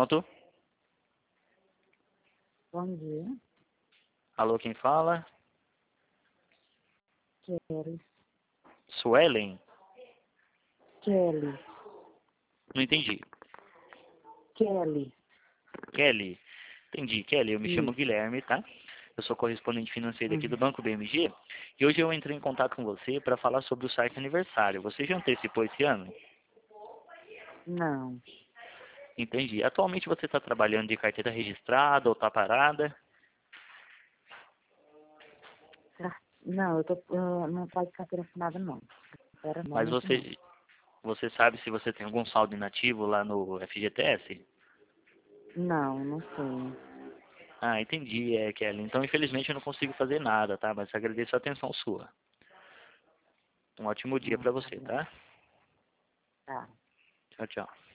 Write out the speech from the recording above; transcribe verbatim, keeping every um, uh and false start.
Pronto? Bom dia. Alô, quem fala? Kelly. Suelen? Kelly. Não entendi. Kelly. Kelly? Entendi, Kelly. Eu me chamo Isso. Guilherme, tá? Eu sou correspondente financeiro aqui do Uhum. Banco B M G. E hoje eu entrei em contato com você para falar sobre o site aniversário. Você já antecipou esse ano? Não. Entendi. Atualmente você está trabalhando de carteira registrada ou está parada? Ah, Não, eu tô, eu não pode carteira assinada, não. Era Mas momento, não. você, você sabe se você tem algum saldo inativo lá no F G T S? Não, não sei. Ah, entendi, é, Kelly. Então, infelizmente, eu não consigo fazer nada, tá? Mas agradeço a atenção sua. Um ótimo dia Não, para tá você, bom. tá? Tá. Tchau, tchau.